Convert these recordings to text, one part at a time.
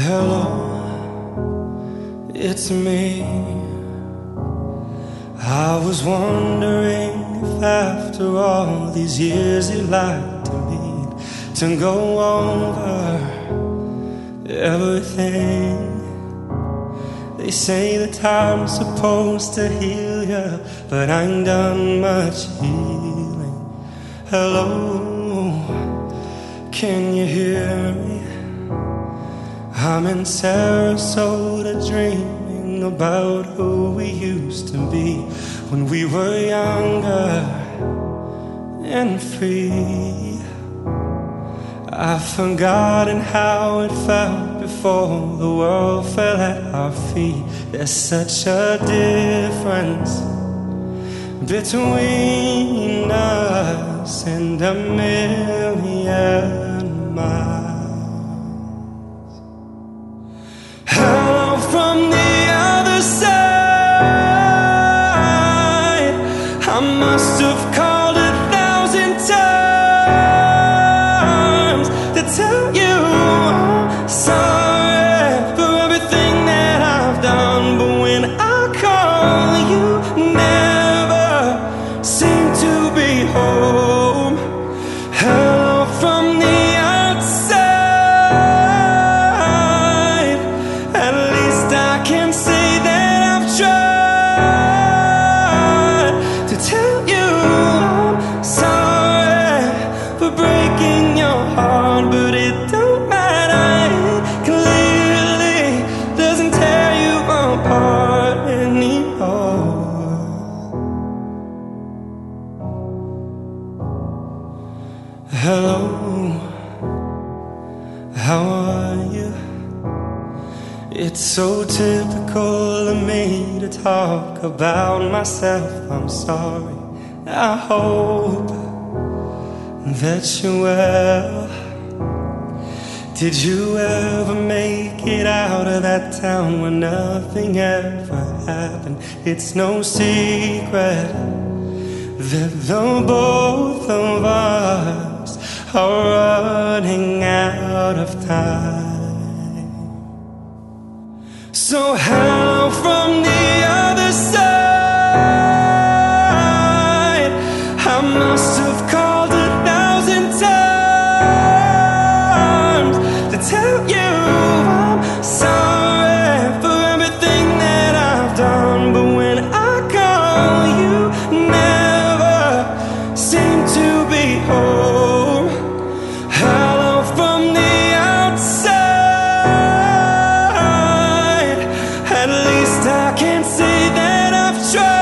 Hello, it's me. I was wondering if after all these years you'd like to meet to go over everything. They say the time's supposed to heal ya, but I ain't done much healing. Hello, can you hear me? I'm in Sarasota dreaming about who we used to be when we were younger and free. I've forgotten how it felt before the world fell at our feet. There's such a difference between us and a million miles. Hello from the other side. I must have called 1,000 times to tell you I'm sorry for everything that I've done, but when I call you never seem to be home. Hello from the outside. At least I can say that I've tried to tell you I'm sorry for breaking your heart, but it don't matter. It clearly doesn't tear you apart anymore. Hello, how are you? It's so typical of me to talk about myself. I'm sorry. I hope that you're well. Did you ever make it out of that town where nothing ever happened? It's no secret that the both of us are running out of time. So hello from the other side. I must have called 1,000 times to tell you I'm sorry for everything that I've done, but when I call you never seem to be home. Hello from the outside. At least I can say that I've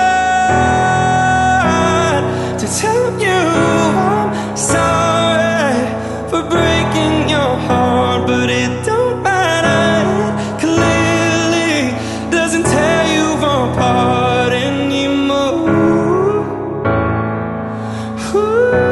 tried to tell you I'm sorry for breaking your heart, but it don't matter. It clearly doesn't tear you apart anymore. Ooh.